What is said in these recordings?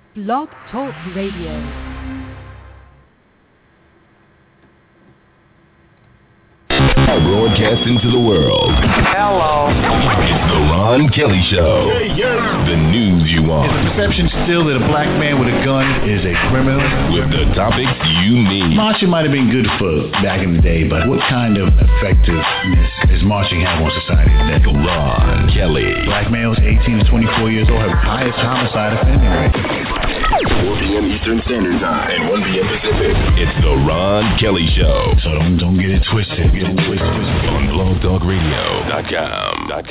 Blog Talk Radio. Broadcasting to the world. Hello. It's the Ron Kelly Show. The news you want. Is the perception still that a black man with a gun is a criminal? With the topics you need. Marching might have been good for back in the day, but what kind of effectiveness is marching have on society today? Ron Kelly. Black males 18 to 24 years old have the highest homicide offending rate. 4 p.m. Eastern Standard Time and 1 p.m. Pacific. It's the Ron Kelly Show. So don't get it twisted. On blogtalkradio.com.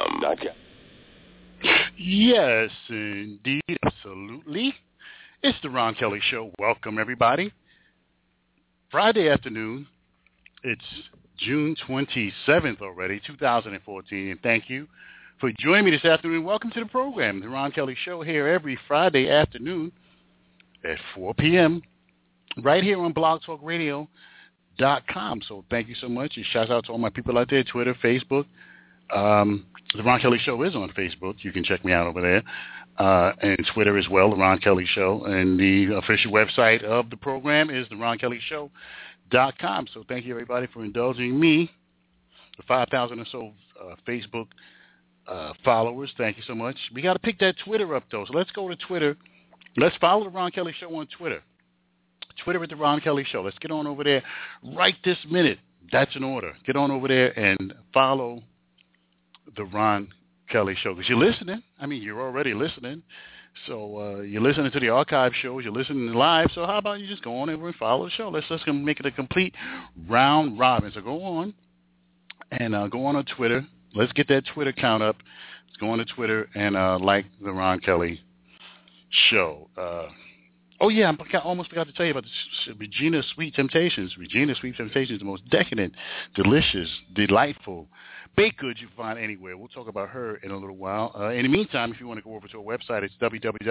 Yes, indeed, absolutely. It's the Ron Kelly Show. Welcome, everybody. Friday afternoon. It's June 27th already, 2014, and thank you for joining me this afternoon. Welcome to the program, the Ron Kelly Show, here every Friday afternoon at 4 p.m. right here on blogtalkradio.com. So thank you so much. And shout out to all my people out there, Twitter, Facebook. The Ron Kelly Show is on Facebook. You can check me out over there. And Twitter as well, the Ron Kelly Show. And the official website of the program is theronkellyshow.com. So thank you, everybody, for indulging me. The 5,000 or so Facebook followers. Thank you so much. We got to pick that Twitter up, though. So let's go to Twitter. Let's follow the Ron Kelly Show on Twitter. Twitter at the Ron Kelly Show. Let's get on over there right this minute. That's an order. Get on over there and follow the Ron Kelly Show. Because you're listening. I mean, you're already listening. So you're listening to the archive shows. You're listening live. So how about you just go on over and follow the show? Let's make it a complete round robin. So go on and go on Twitter. Let's get that Twitter count up. Let's go on to Twitter and like the Ron Kelly Show. Oh, yeah, I almost forgot to tell you about the Regina Sweet Temptations. Regina Sweet Temptations, the most decadent, delicious, delightful baked goods you can find anywhere. We'll talk about her in a little while. In the meantime, if you want to go over to our website, it's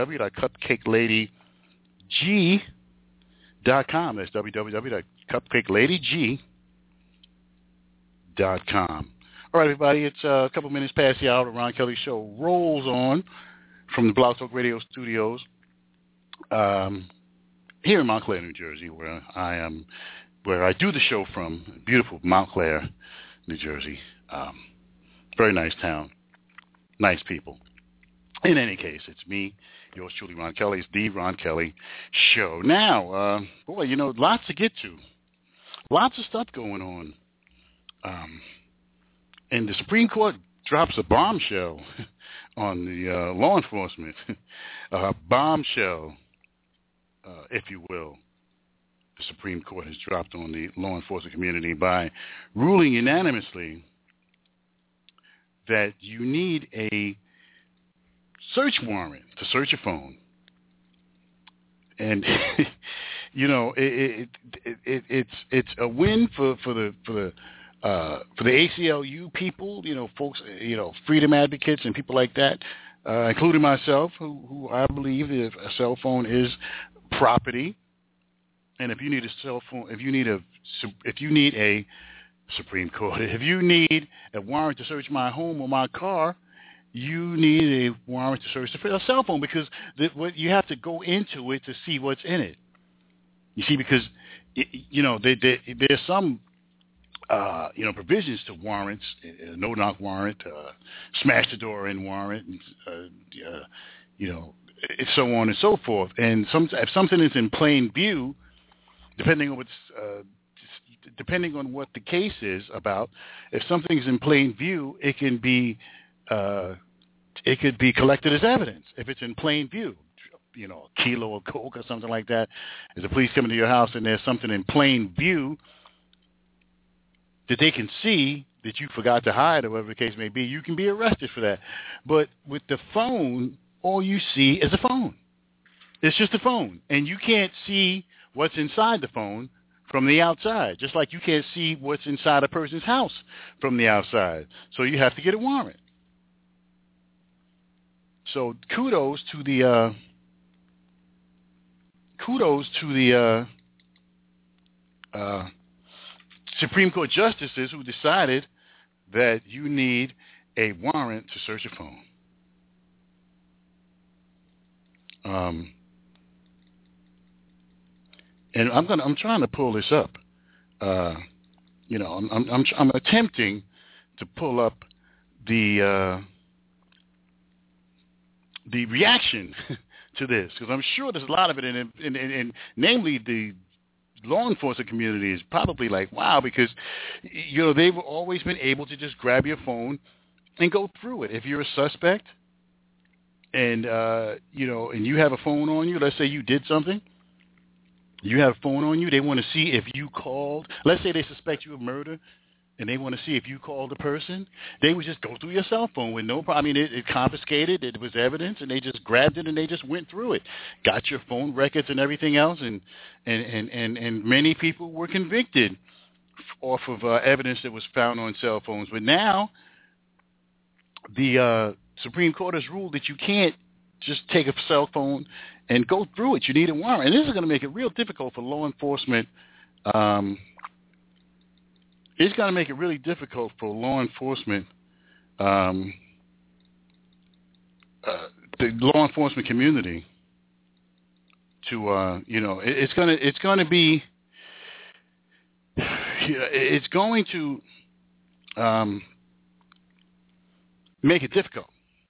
www.cupcakeladygg.com. That's www.cupcakeladygg.com. All right, everybody, it's a couple minutes past the hour. The Ron Kelly Show rolls on from the Blog Talk Radio studios. Here in Montclair, New Jersey, where I do the show from, beautiful Montclair, New Jersey. Very nice town, nice people. In any case, it's me, yours truly, Ron Kelly. It's the Ron Kelly Show. Now, boy, lots to get to, lots of stuff going on. And the Supreme Court drops a bombshell on the law enforcement, bombshell. If you will, the Supreme Court has dropped on the law enforcement community by ruling unanimously that you need a search warrant to search a phone. And it's a win for the ACLU people, folks, freedom advocates and people like that, including myself, who I believe that a cell phone is property, and if you need a cell phone, if you need a Supreme Court, if you need a warrant to search my home or my car, you need a warrant to search a cell phone, because what you have to go into it to see what's in it. You see, because there's some provisions to warrants, no-knock warrant, smash the door in warrant, so on and so forth. And if something is in plain view, depending on what the case is about, if something is in plain view, it could be collected as evidence. If it's in plain view, a kilo of coke or something like that, if the police come into your house and there's something in plain view that they can see that you forgot to hide, or whatever the case may be, you can be arrested for that. But with the phone, all you see is a phone. It's just a phone. And you can't see what's inside the phone from the outside, just like you can't see what's inside a person's house from the outside. So you have to get a warrant. So kudos to the Supreme Court justices who decided that you need a warrant to search a phone. and I'm trying to pull this up. I'm attempting to pull up the reaction to this, because I'm sure there's a lot of it in namely the law enforcement community is probably like, wow, because they've always been able to just grab your phone and go through it. If you're a suspect and and you have a phone on you, let's say you did something, you have a phone on you, they want to see if you called. Let's say they suspect you of murder, and they want to see if you called the person. They would just go through your cell phone with no problem. I mean, it confiscated, it was evidence, and they just grabbed it and they just went through it, got your phone records and everything else, and many people were convicted off of evidence that was found on cell phones. But now the Supreme Court has ruled that you can't just take a cell phone and go through it. You need a warrant. And this is going to make it real difficult for law enforcement. It's going to make it really difficult for law enforcement, the law enforcement community to, it's going to make it difficult.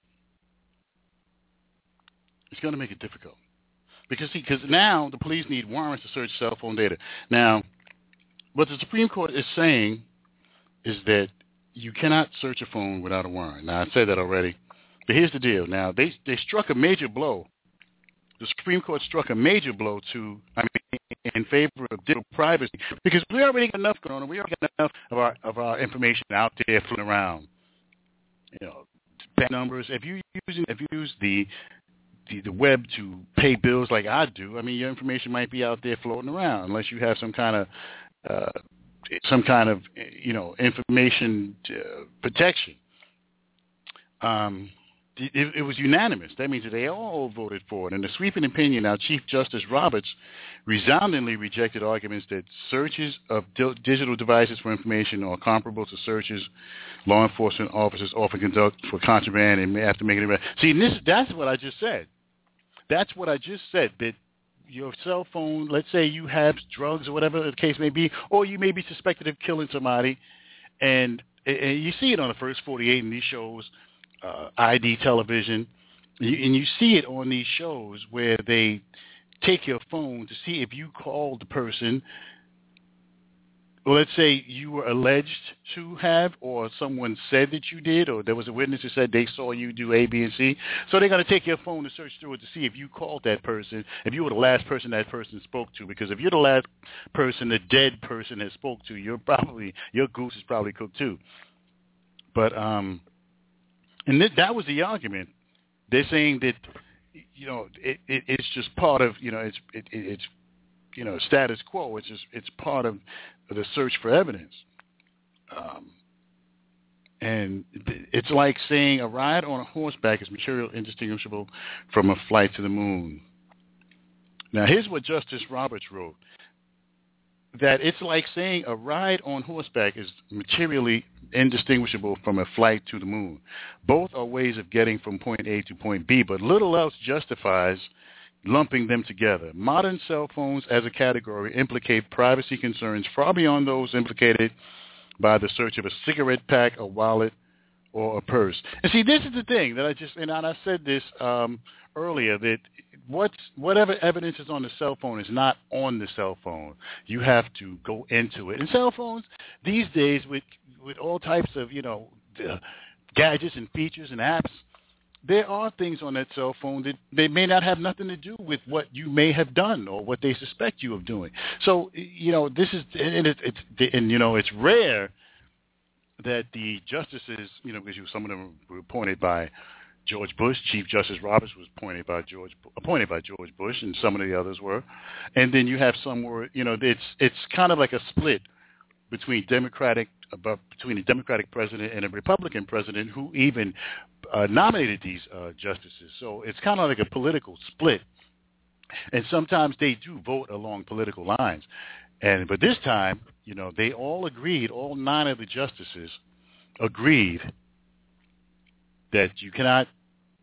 It's going to make it difficult because now the police need warrants to search cell phone data. Now, what the Supreme Court is saying is that you cannot search a phone without a warrant. Now, I said that already, but here's the deal. Now, they struck a major blow. The Supreme Court struck a major blow in favor of digital privacy, because we already got enough going on. We already got enough of our information out there floating around. Bank numbers. If you use the web to pay bills like I do, I mean, your information might be out there floating around unless you have some kind of information protection. It was unanimous. That means that they all voted for it. In the sweeping opinion, now Chief Justice Roberts resoundingly rejected arguments that searches of digital devices for information are comparable to searches law enforcement officers often conduct for contraband and may have to make it arrest. See, that's what I just said. That's what I just said, that your cell phone, let's say you have drugs or whatever the case may be, or you may be suspected of killing somebody, and you see it on the First 48 in these shows, ID television, and you see it on these shows where they take your phone to see if you called the person. Well, let's say you were alleged to have, or someone said that you did, or there was a witness who said they saw you do A, B, and C. So they're going to take your phone and search through it to see if you called that person, if you were the last person that person spoke to. Because if you're the last person the dead person has spoke to, your goose is probably cooked too. But that was the argument. They're saying that it's just part of it's status quo. It's part of the search for evidence. And it's like saying a ride on a horseback is material indistinguishable from a flight to the moon. Now, here's what Justice Roberts wrote, that it's like saying a ride on horseback is materially indistinguishable from a flight to the moon. Both are ways of getting from point A to point B, but little else justifies lumping them together. Modern cell phones as a category implicate privacy concerns far beyond those implicated by the search of a cigarette pack, a wallet, or a purse. And see, this is the thing that I said this earlier, that whatever evidence is on the cell phone is not on the cell phone. You have to go into it. And cell phones these days, with all types of gadgets and features and apps, there are things on that cell phone that they may not have nothing to do with what you may have done or what they suspect you of doing. So, this is, it's rare that the justices, because some of them were appointed by George Bush. Chief Justice Roberts was appointed by George Bush, and some of the others were. And then you have some where, it's kind of like a split between a Democratic president and a Republican president who even nominated these justices. So it's kind of like a political split. And sometimes they do vote along political lines. But this time, they all agreed, all 9 of the justices agreed that you cannot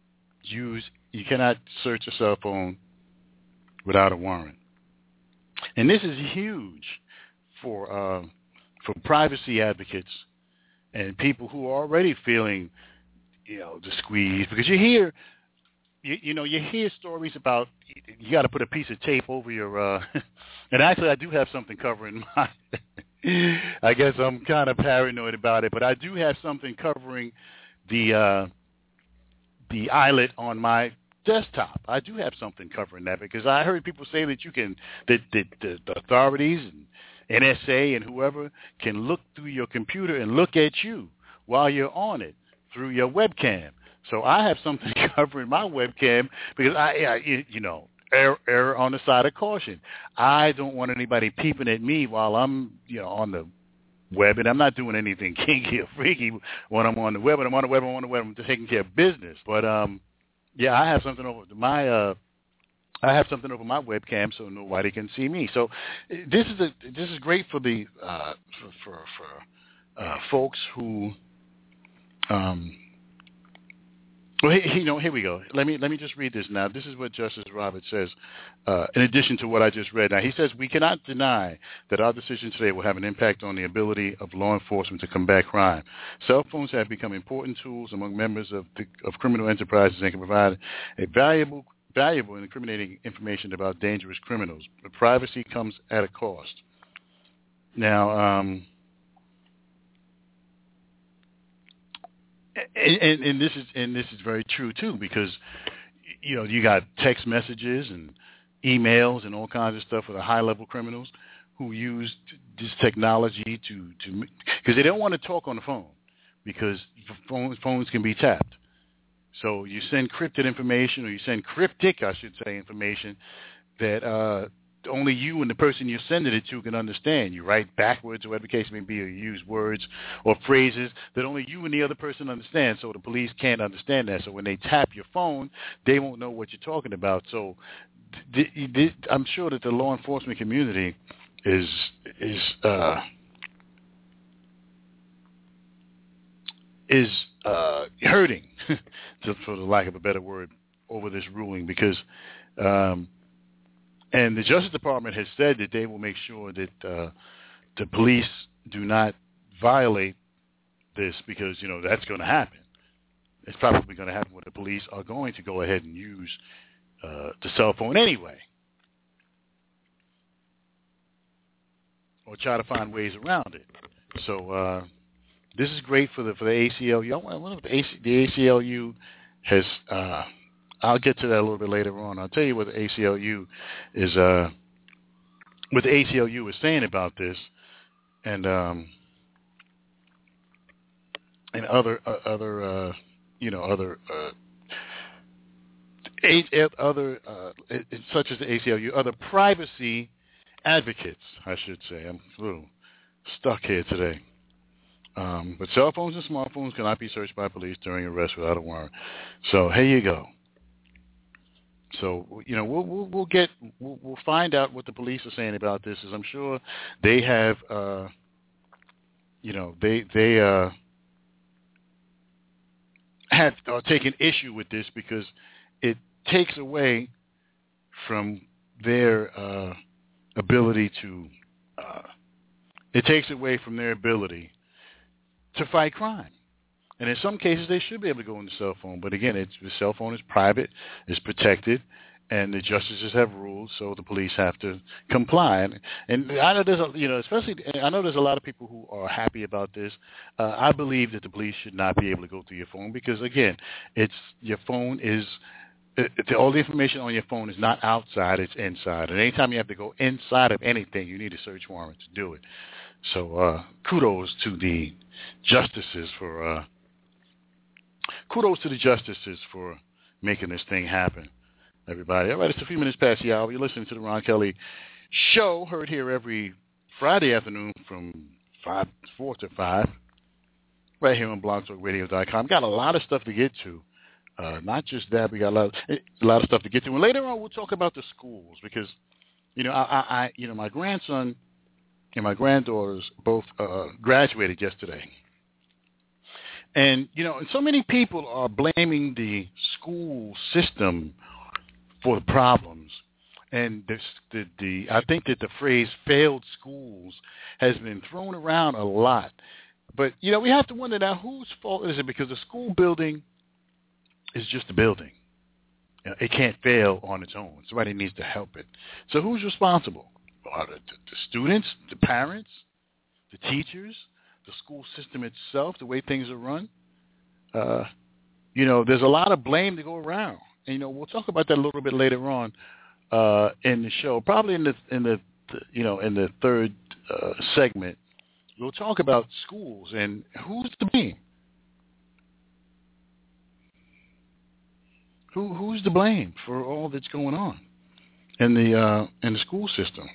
search a cell phone without a warrant. And this is huge for privacy advocates and people who are already feeling, the squeeze, because you hear stories about you got to put a piece of tape over your. And actually, I do have something covering my. I guess I'm kind of paranoid about it, but I do have something covering the eyelet on my desktop. I do have something covering that because I heard people say that you can, that the authorities and NSA and whoever can look through your computer and look at you while you're on it through your webcam. So I have something covering my webcam because err on the side of caution. I don't want anybody peeping at me while I'm, on the web, and I'm not doing anything kinky or freaky when I'm on the web. When I'm on the web, I'm taking care of business. But I have something over my webcam so nobody can see me. So this is great for the for folks who Well, here we go. Let me just read this now. This is what Justice Roberts says, in addition to what I just read. Now, he says, we cannot deny that our decision today will have an impact on the ability of law enforcement to combat crime. Cell phones have become important tools among members of criminal enterprises and can provide a valuable and incriminating information about dangerous criminals. But privacy comes at a cost. Now, And this is very true too, because you got text messages and emails and all kinds of stuff with the high level criminals who use this technology to because they don't want to talk on the phone because phones can be tapped. So you send cryptic information, or you send cryptic, I should say, information that only you and the person you're sending it to can understand. You write backwards or whatever the case may be, or you use words or phrases that only you and the other person understand, so the police can't understand that. So when they tap your phone, they won't know what you're talking about. So I'm sure that the law enforcement community is hurting, for the lack of a better word, over this ruling because and the Justice Department has said that they will make sure that the police do not violate this because, that's going to happen. It's probably going to happen when the police are going to go ahead and use the cell phone anyway, or try to find ways around it. So this is great for the ACLU. The ACLU has... I'll get to that a little bit later on. I'll tell you what the ACLU is saying about this, and other such as the ACLU, other privacy advocates, I should say. I'm a little stuck here today. But cell phones and smartphones cannot be searched by police during arrest without a warrant. So here you go. So we'll find out what the police are saying about this. As I'm sure they have, are taking issue with this because it takes away from their ability to. It takes away from their ability to fight crime. And in some cases, they should be able to go on the cell phone. But again, the cell phone is private, it's protected, and the justices have rules, so the police have to comply. And I know there's I know there's a lot of people who are happy about this. I believe that the police should not be able to go through your phone because, again, your phone is all the information on your phone is not outside; it's inside. And anytime you have to go inside of anything, you need a search warrant to do it. So kudos to the justices for. Kudos to the justices for making this thing happen, everybody. All right, it's a few minutes past the hour. You're listening to the Ron Kelly Show, heard here every Friday afternoon from 4 to 5, right here on blogtalkradio.com. Got a lot of stuff to get to. Not just that, we got a lot of stuff to get to. And later on, we'll talk about the schools because, my grandson and my granddaughters both graduated yesterday. And, so many people are blaming the school system for the problems. And I think that the phrase failed schools has been thrown around a lot. But, we have to wonder now, whose fault is it? Because the school building is just a building. It can't fail on its own. Somebody needs to help it. So who's responsible? The students, the parents, the teachers, the school system itself, the way things are run. There's a lot of blame to go around. And, we'll talk about that a little bit later on in the show, probably in the third segment. We'll talk about schools and who's to blame. Who's to blame for all that's going on in the school system?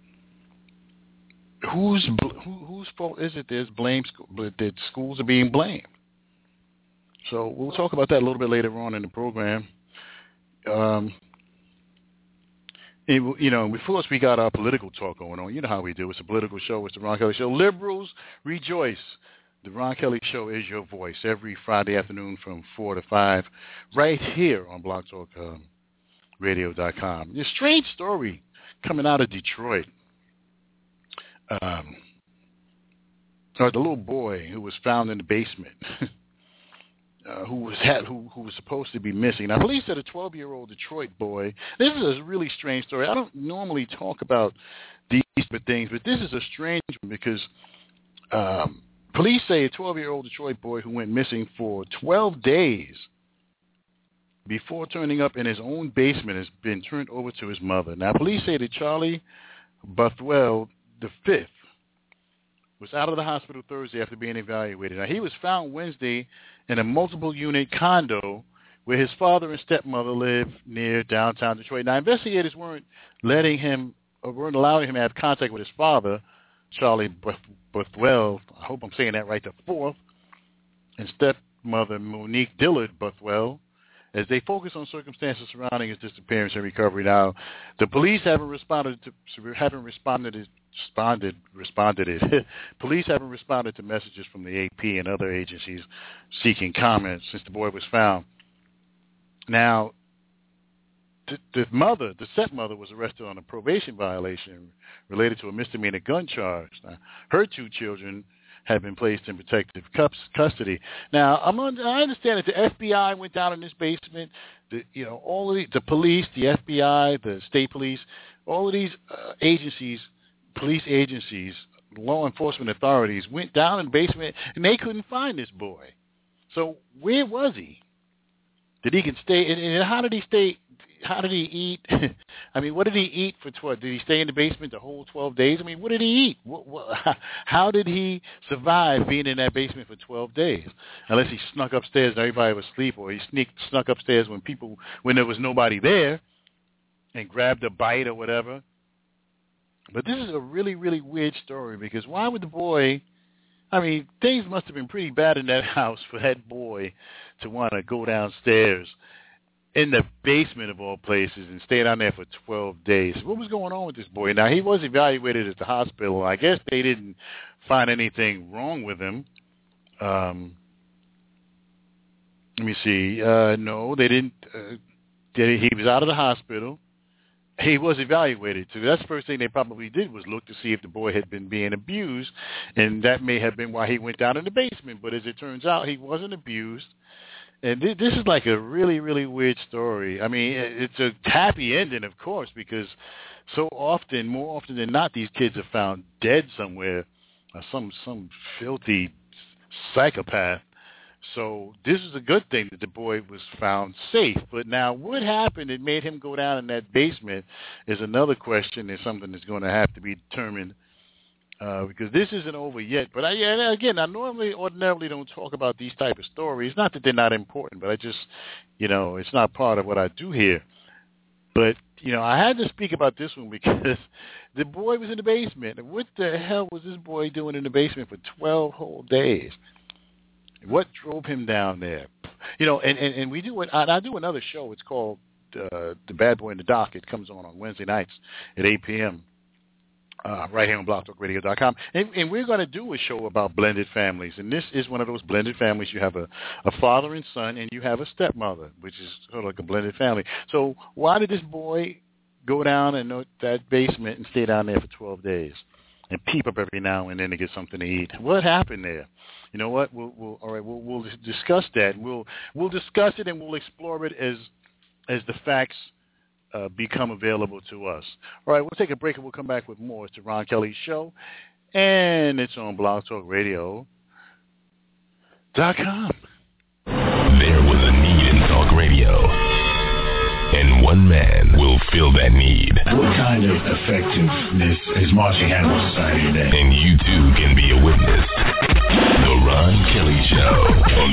Whose fault is it? There's blame, that schools are being blamed. So we'll talk about that a little bit later on in the program. Before us, we got our political talk going on. You know how we do. It's a political show. It's the Ron Kelly Show. Liberals, rejoice. The Ron Kelly Show is your voice every Friday afternoon from 4 to 5 right here on blogtalkradio.com. A strange story coming out of Detroit. The little boy who was found in the basement who was supposed to be missing. Now, police said a 12-year-old Detroit boy. This is a really strange story. I don't normally talk about these things, but this is a strange one because police say a 12-year-old Detroit boy who went missing for 12 days before turning up in his own basement has been turned over to his mother. Now, police say that Charlie Bothwell V was out of the hospital Thursday after being evaluated. Now, he was found Wednesday in a multiple-unit condo where his father and stepmother live near downtown Detroit. Now, investigators weren't allowing him to have contact with his father, Charlie Bothwell, I hope I'm saying that right, the fourth, and stepmother Monique Dillard Bothwell, as they focus on circumstances surrounding his disappearance and recovery. Now, the police haven't responded to messages from the AP and other agencies seeking comments since the boy was found. Now, the stepmother was arrested on a probation violation related to a misdemeanor gun charge. Now, her two children had been placed in protective custody. Now, I understand that the FBI went down in this basement. All of the police, the FBI, the state police, all of these agencies, police agencies, law enforcement authorities went down in the basement, and they couldn't find this boy. So where was he? Did he stay? And how did he stay? How did he eat? I mean, what did he eat for 12? Did he stay in the basement the whole 12 days? I mean, what did he eat? How did he survive being in that basement for 12 days? Unless he snuck upstairs and everybody was asleep, or he snuck upstairs when there was nobody there and grabbed a bite or whatever. But this is a really, really weird story because why would the boy... I mean, things must have been pretty bad in that house for that boy to want to go downstairs in the basement of all places and stay down there for 12 days. What was going on with this boy? Now, he was evaluated at the hospital. I guess they didn't find anything wrong with him. Let me see. No, they didn't. He was out of the hospital. He was evaluated. So that's the first thing they probably did was look to see if the boy had been being abused, and that may have been why he went down in the basement. But as it turns out, he wasn't abused. And this is like a really, really weird story. I mean, it's a happy ending, of course, because more often than not, these kids are found dead somewhere, some filthy psychopath. So this is a good thing that the boy was found safe. But now what happened that made him go down in that basement is another question. It's something that's going to have to be determined because this isn't over yet. But I ordinarily don't talk about these type of stories. Not that they're not important, but I just, it's not part of what I do here. But, I had to speak about this one because the boy was in the basement. What the hell was this boy doing in the basement for 12 whole days? What drove him down there? And we do it. I do another show. It's called The Bad Boy in the Dock. It comes on Wednesday nights at 8 p.m. Right here on blogtalkradio.com. And we're going to do a show about blended families. And this is one of those blended families. You have a father and son, and you have a stepmother, which is sort of like a blended family. So why did this boy go down in that basement and stay down there for 12 days and peep up every now and then to get something to eat. What happened there? You know what? We'll discuss that. We'll discuss it and we'll explore it as the facts become available to us. All right, we'll take a break and we'll come back with more. It's the Ron Kelly Show, and it's on BlogTalkRadio.com. There was a need in talk radio, and one man will fill that need. What kind of effectiveness is Marching Hand with society today? And you too can be a witness. The Ron Kelly Show on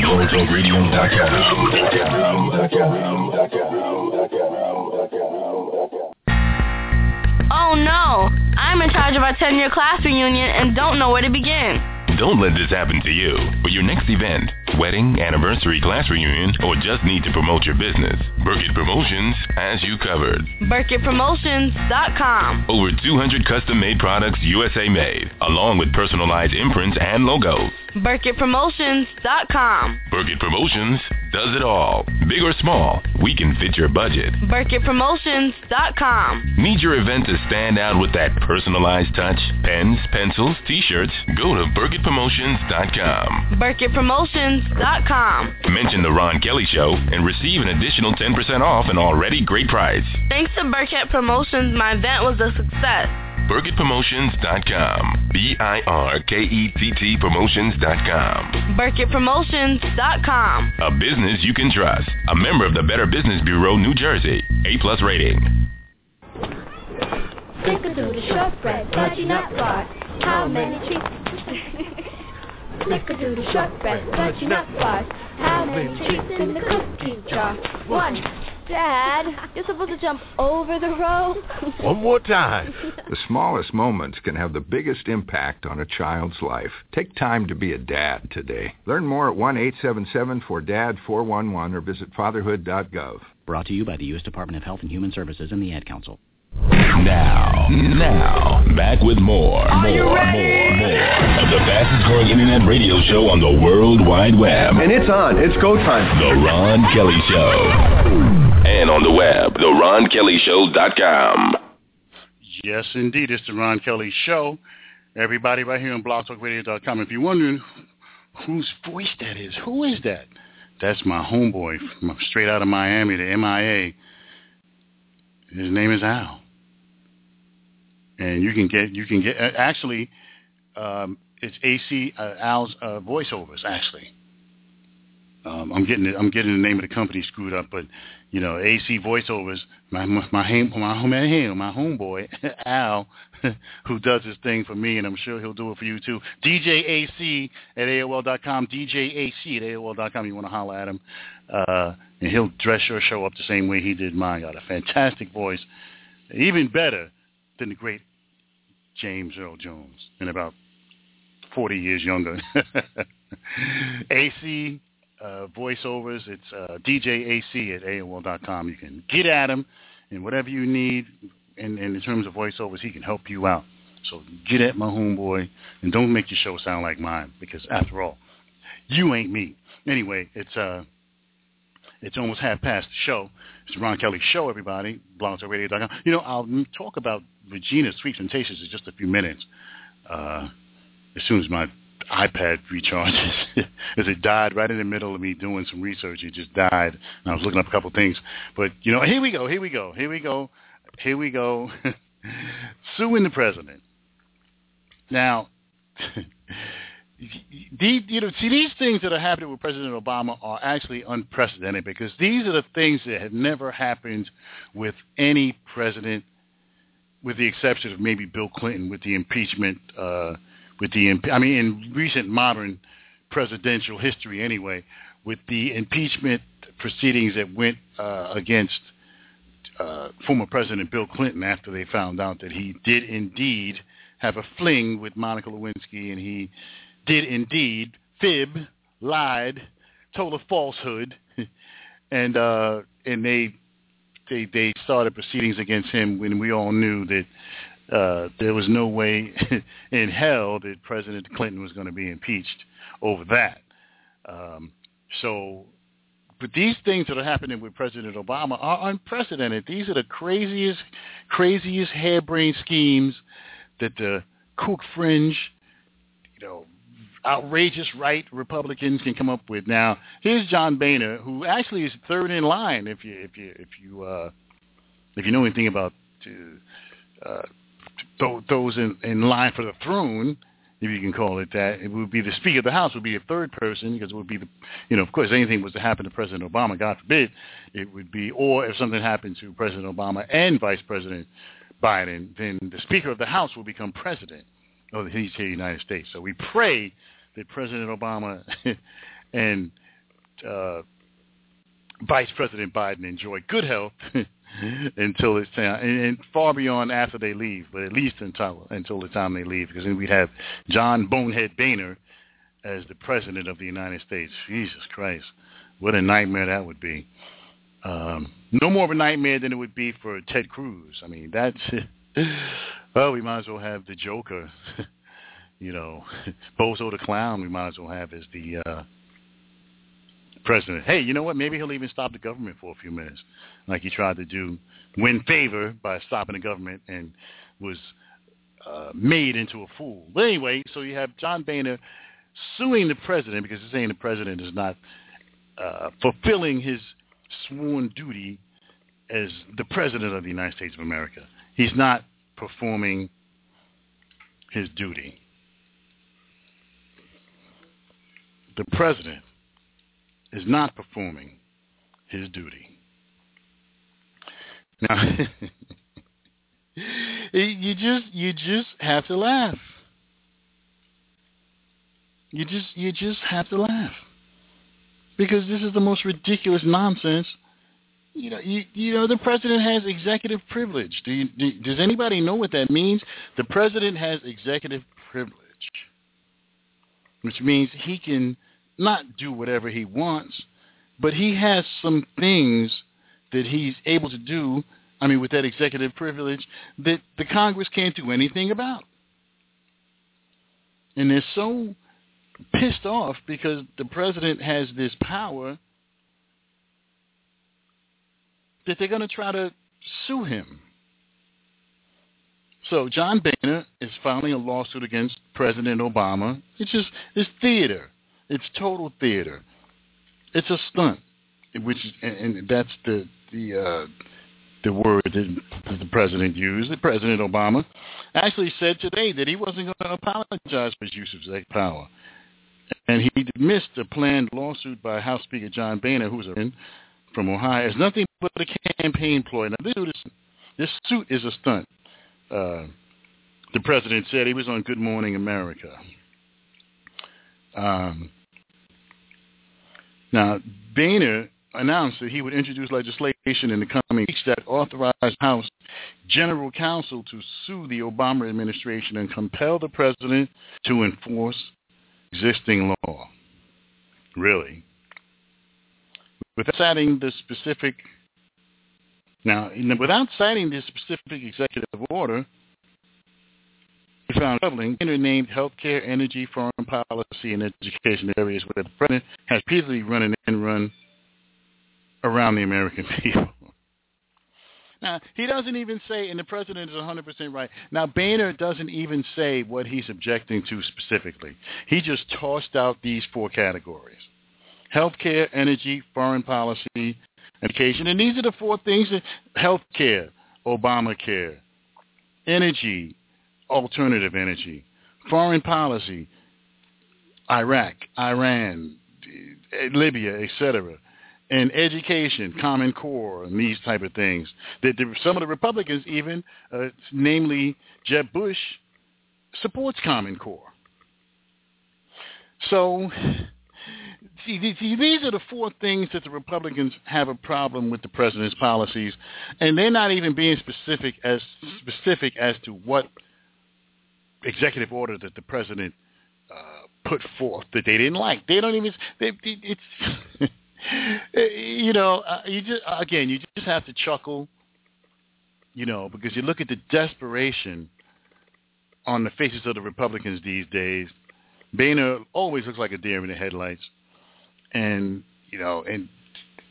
BlogTalkRadio.com. Oh no! I'm in charge of our 10-year class reunion and don't know where to begin. Don't let this happen to you. For your next event, wedding, anniversary, class reunion, or just need to promote your business, Burkett Promotions has you covered. BurkettPromotions.com. Over 200 custom-made products USA made, along with personalized imprints and logos. BurkettPromotions.com. Burkett Promotions does it all. Big or small, we can fit your budget. BurkettPromotions.com. Need your event to stand out with that personalized touch? Pens, pencils, t-shirts? Go to BurkettPromotions.com. BurkettPromotions.com. Mention the Ron Kelly Show and receive an additional 10% off an already great price. Thanks to Burkett Promotions, my event was a success. BurkettPromotions.com. BIRKETT Promotions.com. BurkettPromotions.com. A business you can trust. A member of the Better Business Bureau, New Jersey. A+ rating. Snickerdoodle shortbread, fudgy nut bar. How many treats? Snickerdoodle shortbread, fudgy nut bars. How many treats in the cookie jar? 1. Dad, you're supposed to jump over the rope. One more time. The smallest moments can have the biggest impact on a child's life. Take time to be a dad today. Learn more at 1-877-4DAD-411 or visit fatherhood.gov. Brought to you by the U.S. Department of Health and Human Services and the Ad Council. Now, back with more of the fastest growing internet radio show on the World Wide Web. And it's on. It's go time. The Ron Kelly Show. And on the web, theronkellyshow.com. Yes, indeed. It's the Ron Kelly Show. Everybody right here on BlogTalkRadio.com. If you're wondering whose voice that is, who is that? That's my homeboy from straight out of Miami, the MIA. His name is Al. And you can get actually, it's AC Al's voiceovers actually. I'm getting the name of the company screwed up, but you know, AC voiceovers. My homeboy Al, who does his thing for me, and I'm sure he'll do it for you too. DJ AC at AOL.com. DJ AC at AOL.com. You want to holler at him, and he'll dress your show up the same way he did mine. Got a fantastic voice, even better than the great James Earl Jones, and about 40 years younger. AC voiceovers, it's DJ AC at AOL.com. You can get at him, and whatever you need in terms of voiceovers, he can help you out. So get at my homeboy, and don't make your show sound like mine, because after all, you ain't me. Anyway, it's almost half past the show. It's the Ron Kelly Show, everybody. BlogTalkRadio.com. You know, I'll talk about Regina's Sweet Temptations in just a few minutes. As soon as my iPad recharges, as it died right in the middle of me doing some research. It just died, and I was looking up a couple things. But, you know, here we go. Suing the president. Now, these things that are happening with President Obama are actually unprecedented, because these are the things that have never happened with any president, with the exception of maybe Bill Clinton with the impeachment, in recent modern presidential history anyway, with the impeachment proceedings that went against former President Bill Clinton after they found out that he did indeed have a fling with Monica Lewinsky, and he did indeed fib, lied, told a falsehood, and they started proceedings against him when we all knew that there was no way in hell that President Clinton was going to be impeached over that. So But these things that are happening with President Obama are unprecedented. These are the craziest harebrained schemes that the kook fringe, outrageous right Republicans can come up with. Now, here's John Boehner, who actually is third in line. If you know anything about those in line for the throne, if you can call it that, it would be the Speaker of the House would be a third person, because it would be of course, anything was to happen to President Obama, God forbid, it would be, or if something happened to President Obama and Vice President Biden, then the Speaker of the House will become president of the United States. So we pray that President Obama and Vice President Biden enjoy good health until it's time, and far beyond after they leave, but at least until the time they leave, because then we'd have John Bonehead Boehner as the President of the United States. Jesus Christ, what a nightmare that would be. No more of a nightmare than it would be for Ted Cruz. I mean, that's, well, we might as well have the Joker, Bozo the Clown, we might as well have as the president. Hey, you know what? Maybe he'll even stop the government for a few minutes, like he tried to do, win favor by stopping the government, and was made into a fool. But anyway, so you have John Boehner suing the president because he's saying the president is not fulfilling his sworn duty as the president of the United States of America. He's not performing his duty. The president is not performing his duty. Now, you just have to laugh. You just have to laugh, because this is the most ridiculous nonsense. The president has executive privilege. Does anybody know what that means? The president has executive privilege, which means he can not do whatever he wants, but he has some things that he's able to do, with that executive privilege, that the Congress can't do anything about. And they're so pissed off because the president has this power that they're going to try to sue him. So John Boehner is filing a lawsuit against President Obama. It's theater. It's total theater. It's a stunt, and that's the word that the president used. The President Obama actually said today that he wasn't going to apologize for his use of executive power, and he dismissed a planned lawsuit by House Speaker John Boehner, who's from Ohio, as nothing but a campaign ploy. Now, this suit is a stunt. The president said. He was on Good Morning America. Now, Boehner announced that he would introduce legislation in the coming weeks that authorized House General Counsel to sue the Obama administration and compel the president to enforce existing law. Really? Without citing the specific executive order, we found troubling. Boehner named healthcare, energy, foreign policy, and education areas where the president has repeatedly run an end run around the American people. Now, he doesn't even say, and the president is 100% right. Now, Boehner doesn't even say what he's objecting to specifically. He just tossed out these four categories: healthcare, energy, foreign policy, education. And these are the four things: healthcare, Obamacare; energy, alternative energy; foreign policy, Iraq, Iran, Libya, etc.; and education, Common Core, and these type of things. Some of the Republicans even, namely Jeb Bush, supports Common Core. So these are the four things that the Republicans have a problem with the president's policies, and they're not even being specific as to what executive order that the president put forth that they didn't like. They don't even. It's you just have to chuckle, because you look at the desperation on the faces of the Republicans these days. Boehner always looks like a deer in the headlights, and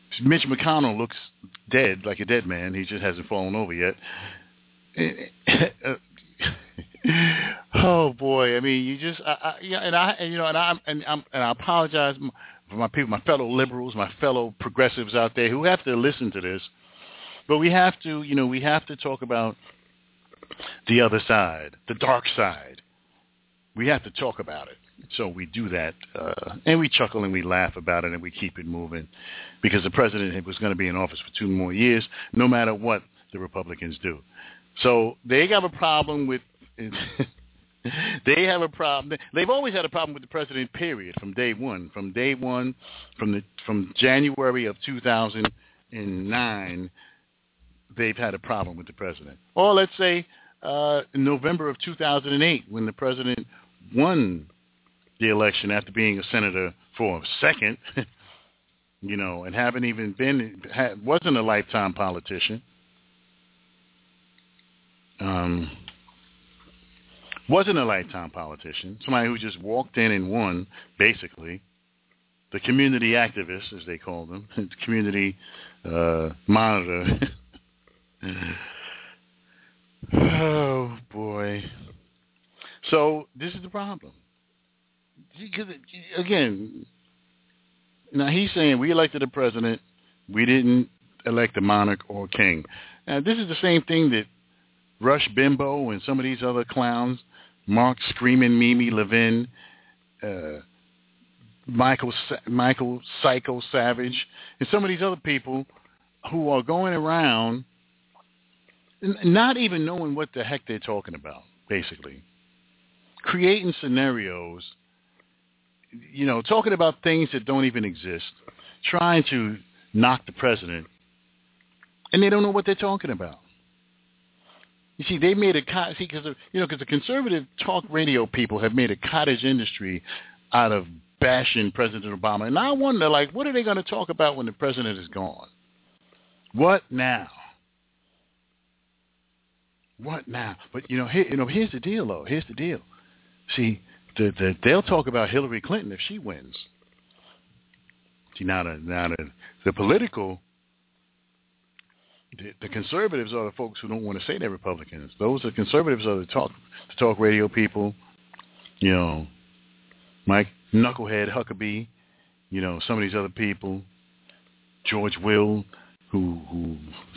Mitch McConnell looks dead, like a dead man. He just hasn't fallen over yet. Oh boy! I mean, you just, I apologize for my people, my fellow liberals, my fellow progressives out there who have to listen to this. But we have to talk about the other side, the dark side. We have to talk about it. So we do that, and we chuckle and we laugh about it, and we keep it moving, because the president was going to be in office for 2 more years, no matter what the Republicans do. So they have a problem with. They have a problem. They've always had a problem with the president. Period. From day one. From January of 2009, they've had a problem with the president. Or let's say in November of 2008, when the president won the election after being a senator for a second, and haven't even wasn't a lifetime politician. Wasn't a lifetime politician, somebody who just walked in and won, basically. The community activist, as they call them, the community monitor. Oh, boy. So this is the problem. Again, now he's saying we elected a president, we didn't elect a monarch or king. Now, this is the same thing that Rush Bimbo and some of these other clowns, Mark Screaming Mimi Levin, Michael Psycho Savage, and some of these other people who are going around not even knowing what the heck they're talking about, basically. Creating scenarios, talking about things that don't even exist, trying to knock the president, and they don't know what they're talking about. You see, they made because the conservative talk radio people have made a cottage industry out of bashing President Obama. And I wonder, what are they going to talk about when the president is gone? What now? What now? But, here's the deal, though. Here's the deal. See, they'll talk about Hillary Clinton if she wins. See, now the political... The conservatives are the folks who don't want to say they're Republicans. Those are conservatives are the talk radio people, Mike Knucklehead Huckabee, some of these other people, George Will, who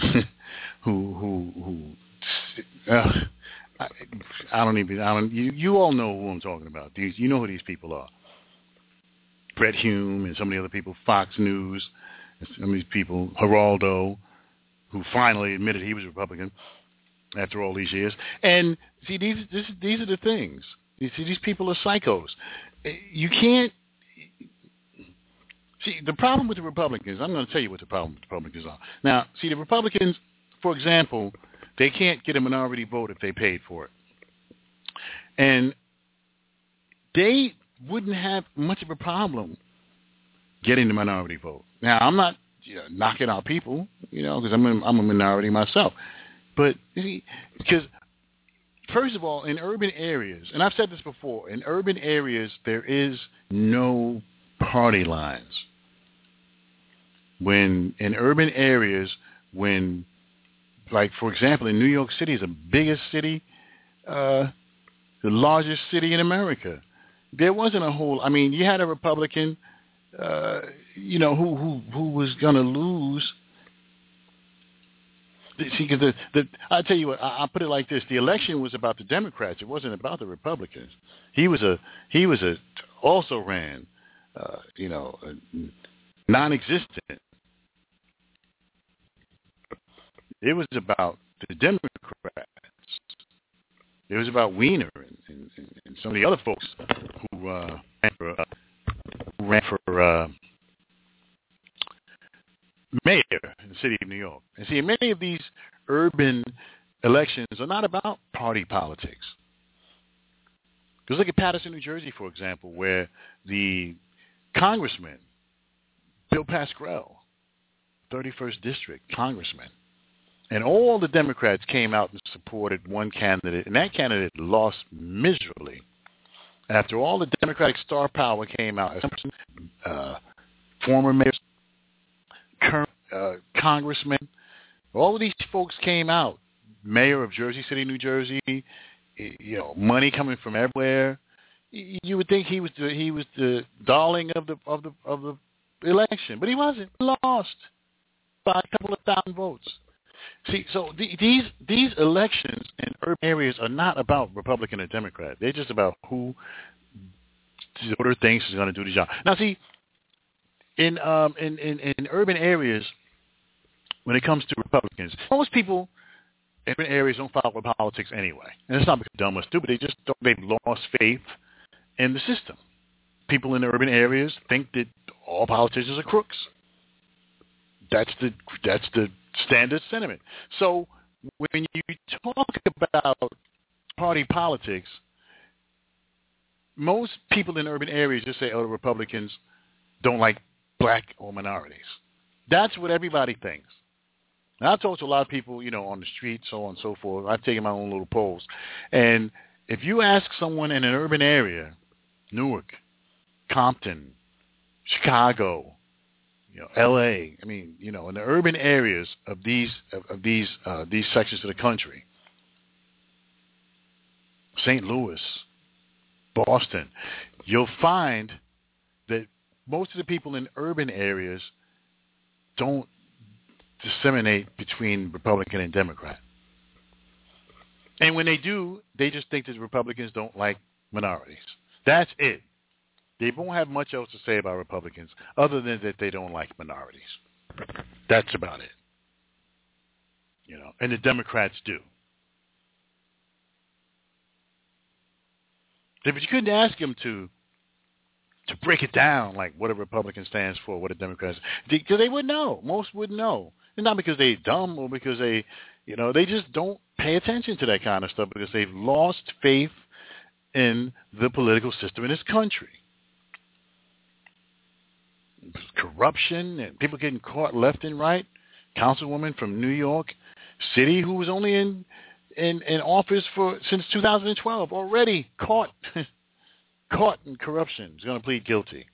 you all know who I'm talking about. You know who these people are. Brett Hume and some of the other people, Fox News, and some of these people, Geraldo, who finally admitted he was a Republican after all these years. And see, these are the things. You see, these people are psychos. You can't... See, the problem with the Republicans, I'm going to tell you what the problem with the Republicans are. Now, see, the Republicans, for example, they can't get a minority vote if they paid for it. And they wouldn't have much of a problem getting the minority vote. Now, I'm not knocking out people, because I'm a minority myself. But because first of all, in urban areas, and I've said this before, in urban areas there is no party lines. In urban areas, like for example, in New York City is the biggest city, the largest city in America. There wasn't a whole. I mean, you had a Republican. Who was going to lose? See, because I tell you what, I'll put it like this: the election was about the Democrats; it wasn't about the Republicans. He also ran, non-existent. It was about the Democrats. It was about Weiner and some of the other folks who ran for mayor in the city of New York. And see, many of these urban elections are not about party politics. Because look at Paterson, New Jersey, for example, where the congressman, Bill Pascrell, 31st District congressman, and all the Democrats came out and supported one candidate, and that candidate lost miserably. After all the Democratic star power came out, former mayors current congressmen. All of these folks came out. Mayor of Jersey City, New Jersey. Money coming from everywhere. You would think he was the darling of the election, but he wasn't. He lost by a couple of thousand votes. See, so these elections in urban areas are not about Republican or Democrat. They're just about who the voter thinks is going to do the job. Now, see, in urban areas, when it comes to Republicans, most people in urban areas don't follow politics anyway, and it's not because they're dumb or stupid. They've lost faith in the system. People in the urban areas think that all politicians are crooks. That's the standard sentiment. So when you talk about party politics, most people in urban areas just say, oh, the Republicans don't like black or minorities. That's what everybody thinks. And I've talked to a lot of people, on the street, so on and so forth. I've taken my own little polls. And if you ask someone in an urban area, Newark, Compton, Chicago, L.A., in the urban areas of these sections of the country, St. Louis, Boston, you'll find that most of the people in urban areas don't disseminate between Republican and Democrat. And when they do, they just think that Republicans don't like minorities. That's it. They won't have much else to say about Republicans other than that they don't like minorities. That's about it. And the Democrats do. But you couldn't ask them to break it down, like what a Republican stands for, what a Democrat is, because they would know. Most would know. And not because they're dumb or because they just don't pay attention to that kind of stuff because they've lost faith in the political system in this country. Corruption and people getting caught left and right. Councilwoman from New York City who was only in office since 2012 already caught in corruption is going to plead guilty.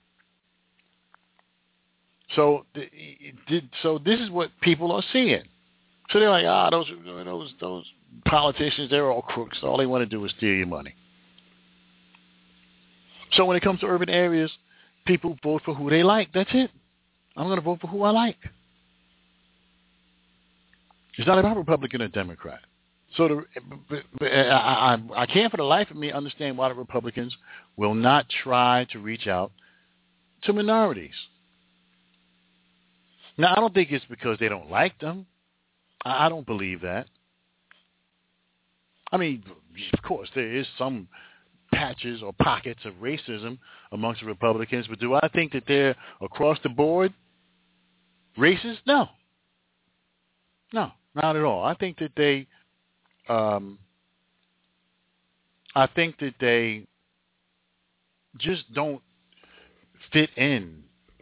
So this is what people are seeing. So they're like, those politicians, they're all crooks. All they want to do is steal your money. So when it comes to urban areas, people vote for who they like. That's it. I'm going to vote for who I like. It's not about Republican or Democrat. So I can't for the life of me understand why the Republicans will not try to reach out to minorities. Now, I don't think it's because they don't like them. I don't believe that. Of course, there is some patches or pockets of racism amongst the Republicans, but do I think that they're across the board racist? No, not at all. I think that they just don't fit in.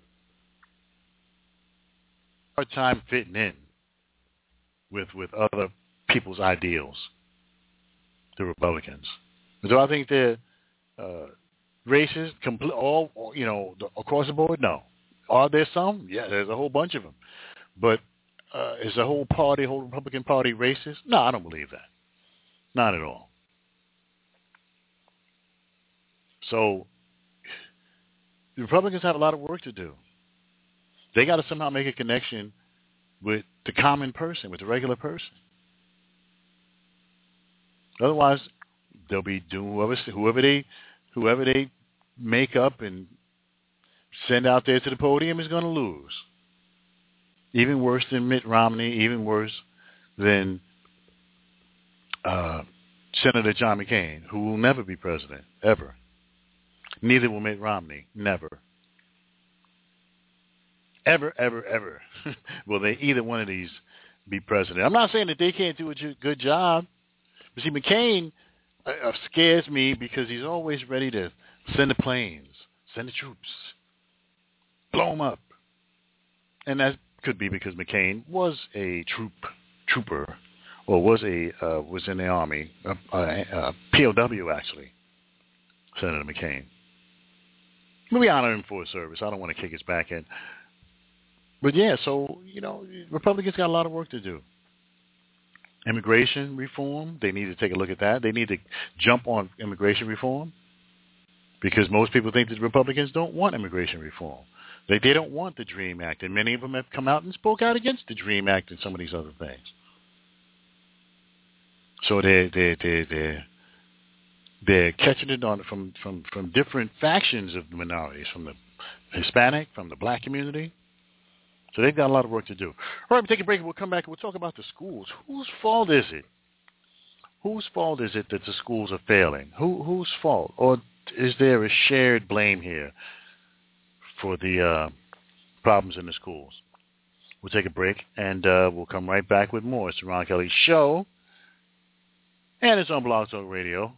Hard time fitting in with other people's ideals, the Republicans. Do I think they're racist, across the board? No. Are there some? Yeah, there's a whole bunch of them. But is the whole Republican Party racist? No, I don't believe that. Not at all. So the Republicans have a lot of work to do. They got to somehow make a connection with the common person, with the regular person. Otherwise, they'll be doing whoever they make up and send out there to the podium is going to lose. Even worse than Mitt Romney, even worse than Senator John McCain, who will never be president, ever. Neither will Mitt Romney, never. Ever, ever, ever will they either one of these be president. I'm not saying that they can't do a good job. But see, McCain scares me because he's always ready to send the planes, send the troops, blow them up. And that could be because McCain was a trooper, or was in the Army, POW actually, Senator McCain. But we honor him for his service. I don't want to kick his back in. But yeah, so, Republicans got a lot of work to do. Immigration reform, they need to take a look at that. They need to jump on immigration reform because most people think that Republicans don't want immigration reform. They don't want the DREAM Act, and many of them have come out and spoke out against the DREAM Act and some of these other things. So they're catching it on from different factions of the minorities, from the Hispanic, from the black community. So they've got a lot of work to do. All right, we'll take a break and we'll come back and we'll talk about the schools. Whose fault is it? Whose fault is it that the schools are failing? Whose fault? Or is there a shared blame here for the problems in the schools? We'll take a break and we'll come right back with more. It's the Ron Kelly Show. And it's on blogtalkradio.com.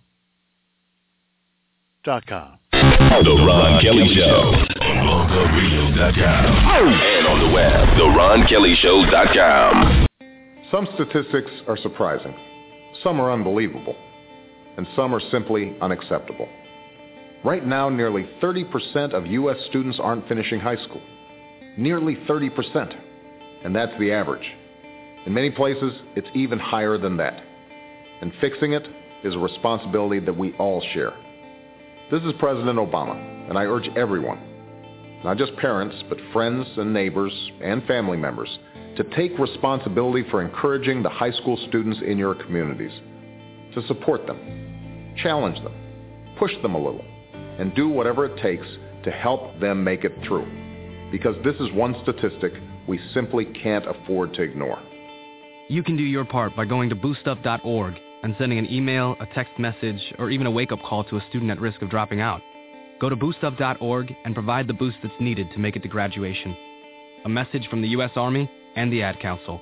The Ron Kelly Show on blogtalkradio.com and on the web, theronkellyshow.com. Some statistics are surprising, some are unbelievable, and some are simply unacceptable. Right now, nearly 30% of U.S. students aren't finishing high school. Nearly 30%. And that's the average. In many places, it's even higher than that. And fixing it is a responsibility that we all share. This is President Obama, and I urge everyone, not just parents, but friends and neighbors and family members, to take responsibility for encouraging the high school students in your communities, to support them, challenge them, push them a little, and do whatever it takes to help them make it through. Because this is one statistic we simply can't afford to ignore. You can do your part by going to boostup.org and sending an email, a text message, or even a wake-up call to a student at risk of dropping out. Go to boostup.org and provide the boost that's needed to make it to graduation. A message from the U.S. Army and the Ad Council.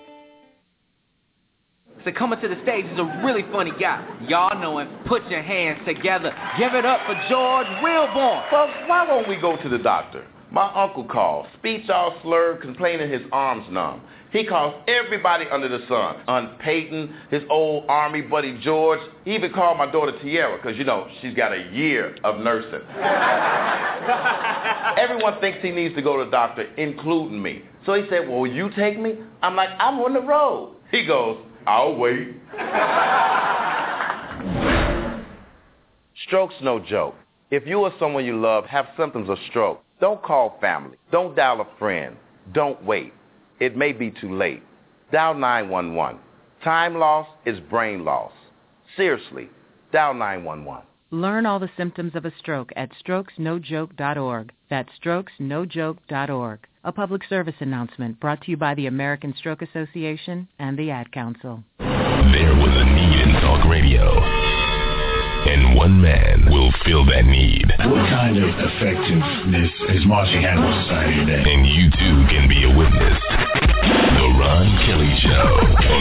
So coming to the stage is a really funny guy. Y'all know him. Put your hands together. Give it up for George Wilborn. Folks, why won't we go to the doctor? My uncle called, speech all slurred, complaining his arms numb. He calls everybody under the sun. Aunt Peyton, his old Army buddy George. He even called my daughter Tiara because, she's got a year of nursing. Everyone thinks he needs to go to the doctor, including me. So he said, well, will you take me? I'm like, I'm on the road. He goes, I'll wait. Stroke's no joke. If you or someone you love have symptoms of stroke, don't call family. Don't dial a friend. Don't wait. It may be too late. Dial 911. Time loss is brain loss. Seriously, dial 911. Learn all the symptoms of a stroke at strokesnojoke.org. That's strokesnojoke.org. A public service announcement brought to you by the American Stroke Association and the Ad Council. There was a need in talk radio, and one man will fill that need. What kind of effectiveness is marching hand in society today? And you too can be a witness. The Ron Kelly Show on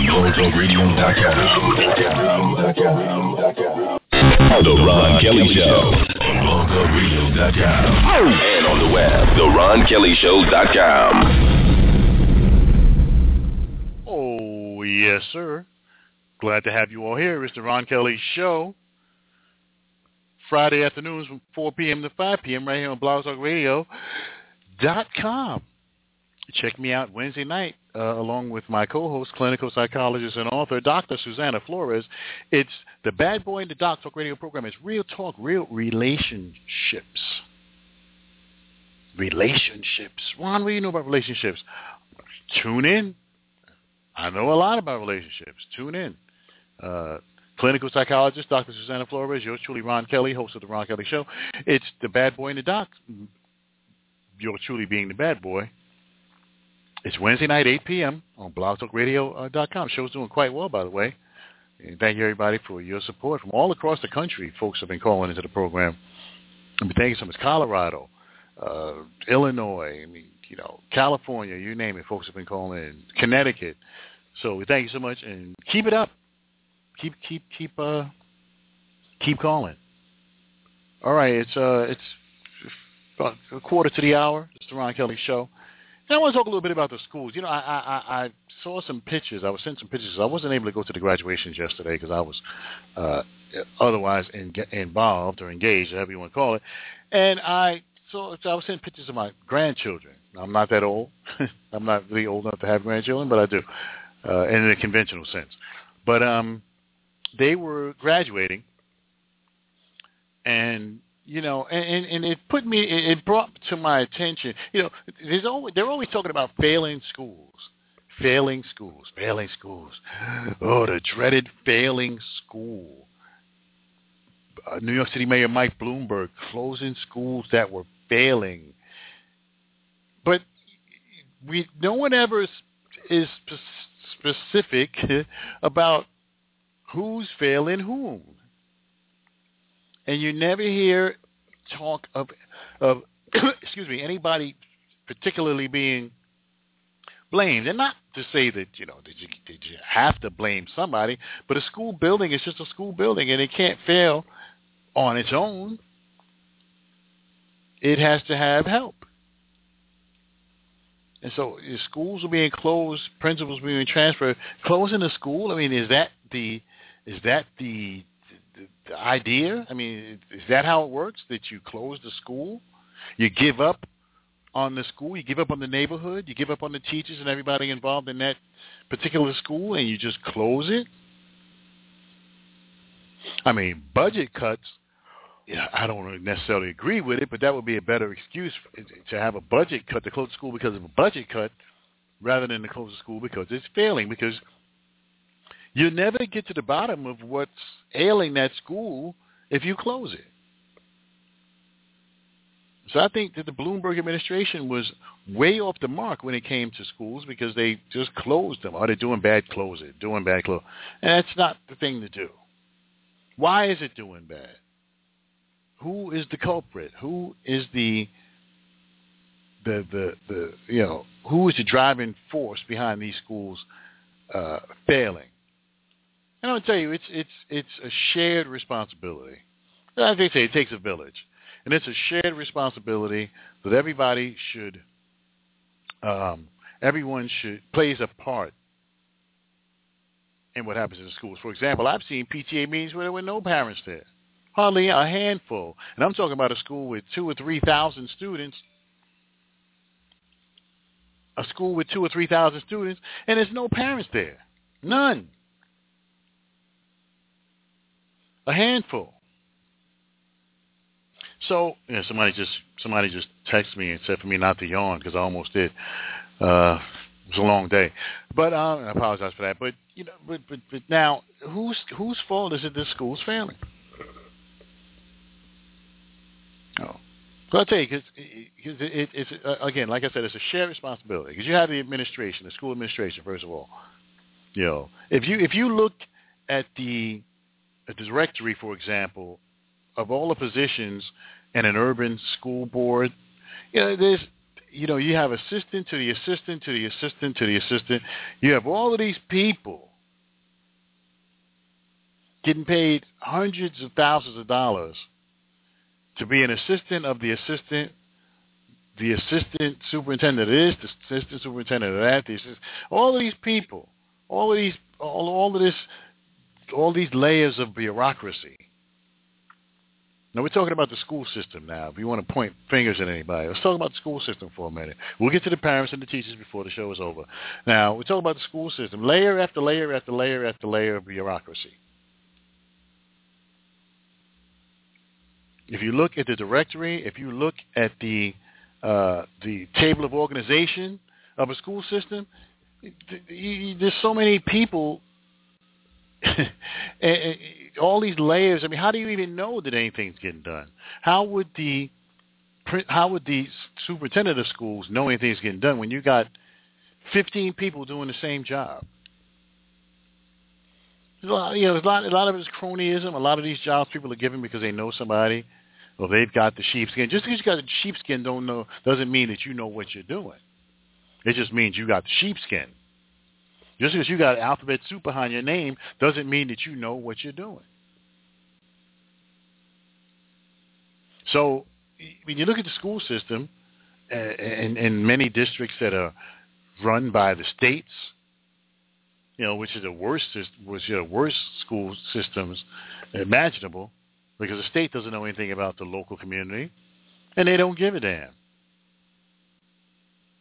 blogtalkradio.com. The Ron Kelly Show on blogtalkradio.com and on the web, theronkellyshow.com. Oh, yes, sir. Glad to have you all here. It's the Ron Kelly Show. Friday afternoons from 4 p.m. to 5 p.m. right here on blogtalkradio.com. Check me out Wednesday night along with my co-host, clinical psychologist and author, Dr. Susanna Flores. It's the Bad Boy in the Doc Talk radio program. It's real talk, real relationships. Relationships. Ron, what do you know about relationships? Tune in. I know a lot about relationships. Tune in. Clinical psychologist, Dr. Susanna Flores, yours truly, Ron Kelly, host of The Ron Kelly Show. It's the Bad Boy in the Doc. Yours truly being the bad boy. It's Wednesday night, 8 p.m. on blogtalkradio.com. Show's doing quite well, by the way. And thank you, everybody, for your support. From all across the country, folks have been calling into the program. And thank you so much. Colorado, Illinois, California, you name it, folks have been calling in. Connecticut. So we thank you so much, and keep it up. Keep calling. All right, it's a quarter to the hour. It's the Ron Kelly Show. And I want to talk a little bit about the schools. I saw some pictures. I was sent some pictures. I wasn't able to go to the graduations yesterday because I was otherwise involved or engaged, however you want to call it. And I was sent pictures of my grandchildren. I'm not that old. I'm not really old enough to have grandchildren, but I do, in a conventional sense. But they were graduating, and it brought to my attention. They're always talking about failing schools. Oh, the dreaded failing school. New York City Mayor Mike Bloomberg closing schools that were failing. But no one ever is specific about who's failing whom. And you never hear talk of anybody particularly being blamed. And not to say that, did you have to blame somebody, but a school building is just a school building, and it can't fail on its own. It has to have help. And so schools are being closed, principals being transferred. Closing a school, I mean, is that the idea? I mean, is that how it works, that you close the school? You give up on the school, you give up on the neighborhood, you give up on the teachers and everybody involved in that particular school, and you just close it? I mean, budget cuts, I don't necessarily agree with it, but that would be a better excuse to have a budget cut, to close the school because of a budget cut, rather than to close the school because it's failing, because you never get to the bottom of what's ailing that school if you close it. So I think that the Bloomberg administration was way off the mark when it came to schools, because they just closed them. Oh, they're doing bad, close it. Doing bad, close. And that's not the thing to do. Why is it doing bad? Who is the culprit? Who is the who is the driving force behind these schools failing? And I'll tell you, it's a shared responsibility. As they say, it takes a village. And it's a shared responsibility that everybody should, everyone plays a part in what happens in the schools. For example, I've seen PTA meetings where there were no parents there, hardly a handful. And I'm talking about a school with 2,000 or 3,000 students, a school with 2,000 or 3,000 students, and there's no parents there, none, a handful. So somebody just texted me and said for me not to yawn, because I almost did. It was a long day, but I apologize for that. But but now, whose fault is it this school's failing? Oh, so I'll tell you, because it's again, like I said, it's a shared responsibility, because you have the administration, the school administration, first of all. If you look at the directory, for example, of all the positions in an urban school board, there's, you have assistant to the assistant to the assistant to the assistant. You have all of these people getting paid hundreds of thousands of dollars to be an assistant of the assistant superintendent of this, the assistant superintendent of that, all of these people, all these layers of bureaucracy. Now, we're talking about the school system now. If you want to point fingers at anybody, let's talk about the school system for a minute. We'll get to the parents and the teachers before the show is over. Now, we're talking about the school system, layer after layer after layer after layer of bureaucracy. If you look at the directory, if you look at the table of organization of a school system, there's so many people. All these layers. I mean, how do you even know that anything's getting done? How would the superintendent of schools know anything's getting done when you got 15 people doing the same job? There's a lot of it's cronyism. A lot of these jobs people are given because they know somebody, or they've got the sheepskin. Just because you got the sheepskin doesn't mean that you know what you're doing. It just means you got the sheepskin. Just because you got alphabet soup behind your name doesn't mean that you know what you're doing. So when you look at the school system in many districts that are run by the states, which is the worst school systems imaginable, because the state doesn't know anything about the local community, and they don't give a damn.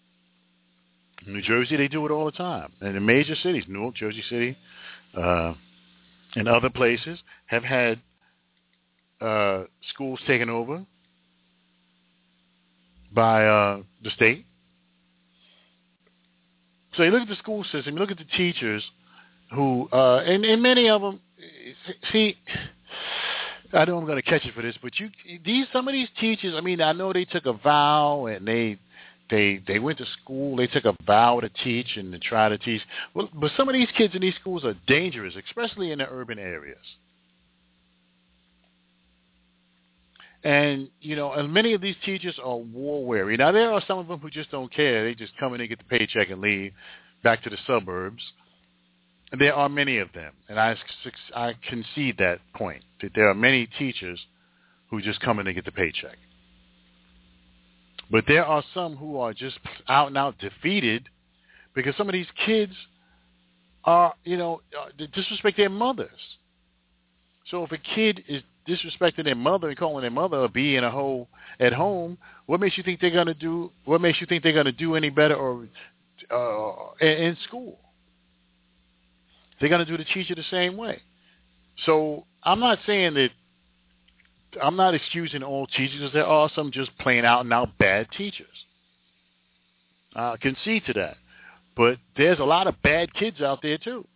In New Jersey, they do it all the time. And in major cities, Newark, Jersey City, and other places have had schools taken over by the state. So you look at the school system, you look at the teachers who, and many of them, see, I know I'm going to catch you for this, but some of these teachers, I mean, I know they took a vow and they went to school, they took a vow to teach and to try to teach. Well, but some of these kids in these schools are dangerous, especially in the urban areas. And, and many of these teachers are war weary. Now, there are some of them who just don't care. They just come in and get the paycheck and leave back to the suburbs. And there are many of them. And I concede that point, that there are many teachers who just come in and get the paycheck. But there are some who are just out and out defeated because some of these kids are, they disrespect their mothers. So if a kid is disrespecting their mother and calling their mother a bee and a hoe at home, what makes you think they're going to do? What makes you think they're going to do any better or in school? They're going to do the teacher the same way. So I'm not saying that. I'm not excusing all teachers. There are some just plain out and out bad teachers. I concede to that. But there's a lot of bad kids out there too.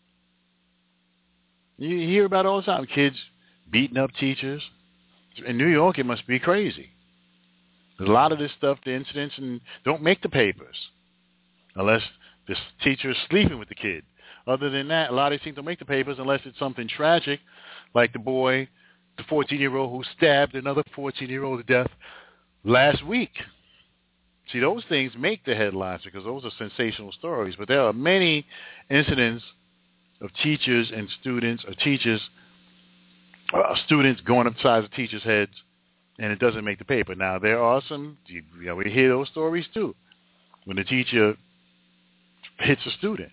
You hear about it all the time. Kids beating up teachers. In New York, it must be crazy. There's a lot of this stuff, the incidents, and don't make the papers unless the teacher is sleeping with the kid. Other than that, a lot of these things don't make the papers unless it's something tragic, like the boy, the 14-year-old who stabbed another 14-year-old to death last week. See, those things make the headlines because those are sensational stories. But there are many incidents of teachers and students, or students going upside of teachers' heads, and it doesn't make the paper. Now, there are some, we hear those stories too, when the teacher hits a student.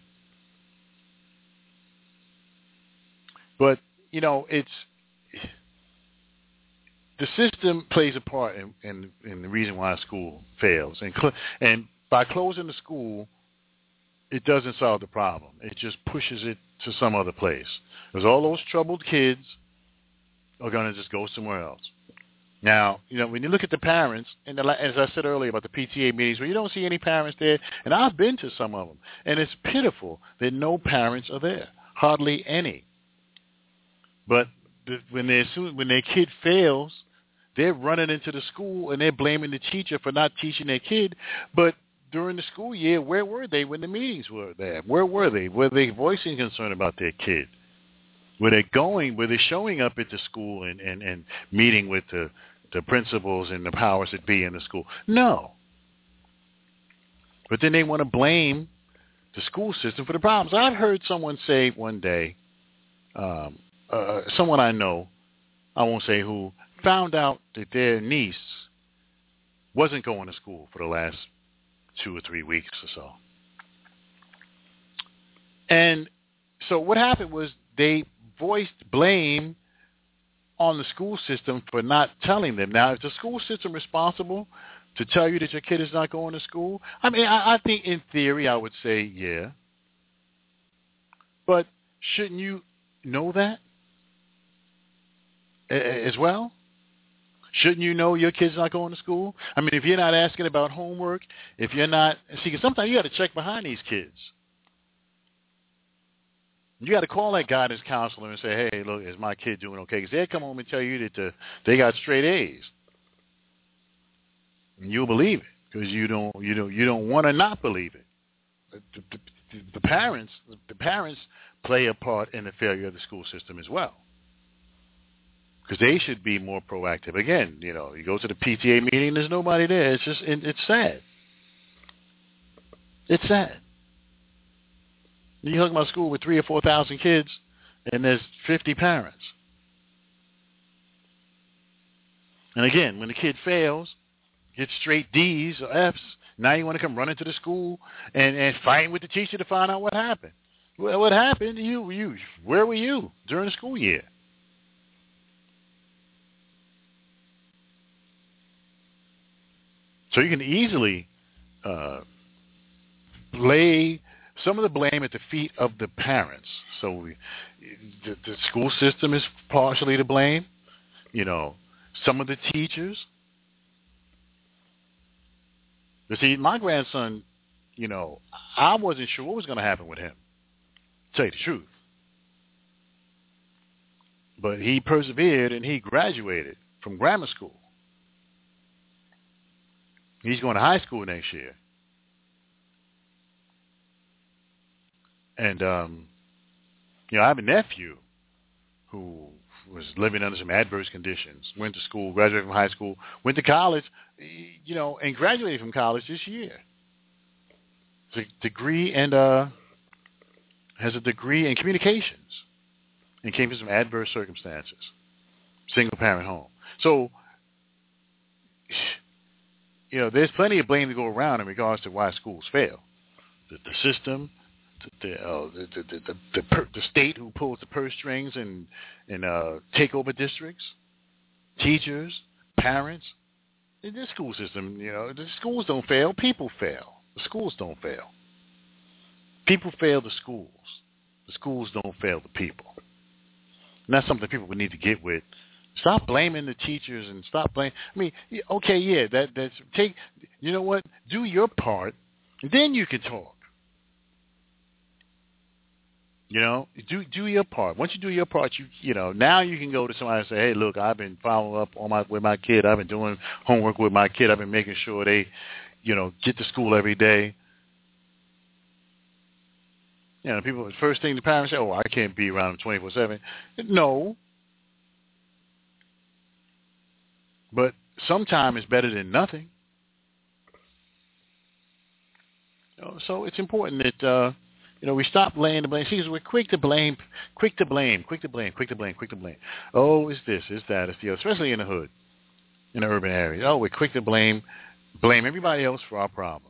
But, it's... The system plays a part in the reason why a school fails. And by closing the school, it doesn't solve the problem. It just pushes it to some other place. Because all those troubled kids are going to just go somewhere else. Now, when you look at the parents, and as I said earlier about the PTA meetings, where you don't see any parents there, and I've been to some of them, and it's pitiful that no parents are there, hardly any. But when their kid fails, they're running into the school and they're blaming the teacher for not teaching their kid. But during the school year, where were they when the meetings were there? Where were they? Were they voicing concern about their kid? Were they showing up at the school and meeting with the principals and the powers that be in the school? No. But then they want to blame the school system for the problems. I've heard someone say one day, someone I know, I won't say who, found out that their niece wasn't going to school for the last 2 or 3 weeks or so. And so what happened was they voiced blame on the school system for not telling them. Now, is the school system responsible to tell you that your kid is not going to school? I mean, I think in theory I would say yeah. But shouldn't you know that as well? Shouldn't you know your kid's not going to school? I mean, if you're not asking about homework, if you're not... See, because sometimes you got to check behind these kids. You got to call that guidance counselor and say, hey, look, is my kid doing okay? Because they'll come home and tell you that they got straight A's. And you'll believe it because you don't want to not believe it. The parents play a part in the failure of the school system as well. Because they should be more proactive. Again, you go to the PTA meeting, there's nobody there. It's just, it's sad. It's sad. You talk about school with 3,000 or 4,000 kids, and there's 50 parents. And again, when the kid fails, gets straight D's or F's, now you want to come running to the school and fighting with the teacher to find out what happened. Well, what happened? Where were you during the school year? So you can easily lay some of the blame at the feet of the parents. So the school system is partially to blame. Some of the teachers. You see, my grandson, I wasn't sure what was going to happen with him, to tell you the truth. But he persevered and he graduated from grammar school. He's going to high school next year. And, I have a nephew who was living under some adverse conditions, went to school, graduated from high school, went to college, and graduated from college this year. It's a degree and has a degree in communications and came from some adverse circumstances, single-parent home. So, there's plenty of blame to go around in regards to why schools fail. The system, the state who pulls the purse strings and take over districts, teachers, parents. In this school system, the schools don't fail. People fail. The schools don't fail. People fail the schools. The schools don't fail the people. And that's something people would need to get with. Stop blaming the teachers and stop blaming. Okay, yeah, that's take. You know what? Do your part, and then you can talk. Do your part. Once you do your part, now you can go to somebody and say, hey, look, I've been following up with my kid. I've been doing homework with my kid. I've been making sure they, get to school every day. People, first thing the parents say, oh, I can't be around them 24/7. No. But sometime is better than nothing. So it's important that, we stop laying the blame. See, we're quick to blame. Oh, it's this, it's that, it's the other, especially in the hood, in the urban areas. Oh, we're quick to blame everybody else for our problems.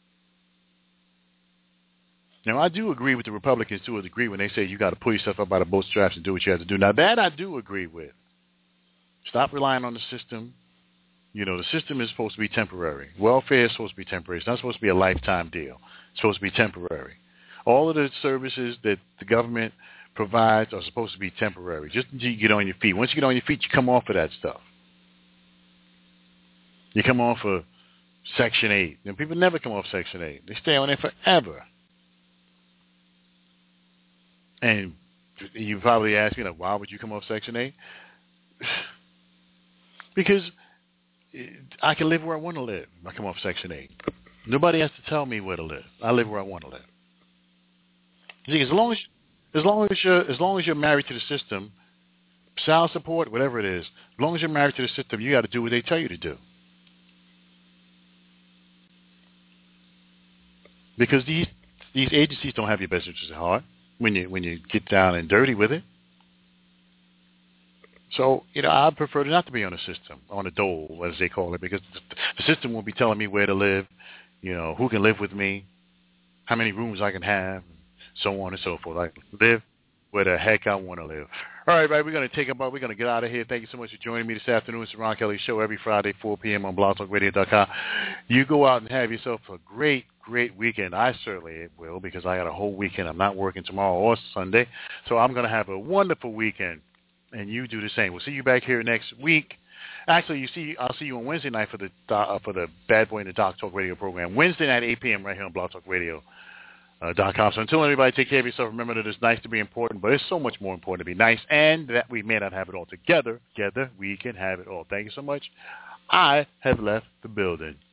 Now, I do agree with the Republicans to a degree when they say you got to pull yourself up by the bootstraps and do what you have to do. Now, that I do agree with. Stop relying on the system. The system is supposed to be temporary. Welfare is supposed to be temporary. It's not supposed to be a lifetime deal. It's supposed to be temporary. All of the services that the government provides are supposed to be temporary, just until you get on your feet. Once you get on your feet, you come off of that stuff. You come off of Section 8. And people never come off Section 8. They stay on there forever. And you probably ask, why would you come off Section 8? Because I can live where I want to live if I come off Section 8. Nobody has to tell me where to live. I live where I want to live. See, as long as you're married to the system, child support, whatever it is, as long as you're married to the system, you got to do what they tell you to do. Because these agencies don't have your best interests at heart when you get down and dirty with it. So, I prefer not to be on a system, on a dole, as they call it, because the system won't be telling me where to live, who can live with me, how many rooms I can have, so on and so forth. I live where the heck I want to live. All right, we're going to take a break. We're going to get out of here. Thank you so much for joining me this afternoon. It's the Ron Kelly Show every Friday, 4 p.m. on blogtalkradio.com. You go out and have yourself a great weekend. I certainly will, because I got a whole weekend. I'm not working tomorrow or Sunday, so I'm going to have a wonderful weekend, and you do the same. We'll see you back here next week. Actually, I'll see you on Wednesday night for the Bad Boy in the Doc Talk Radio program. Wednesday night, 8 p.m. right here on blogtalkradio.com. So until everybody, take care of yourself. Remember that it's nice to be important, but it's so much more important to be nice, and that we may not have it all together. Together, we can have it all. Thank you so much. I have left the building.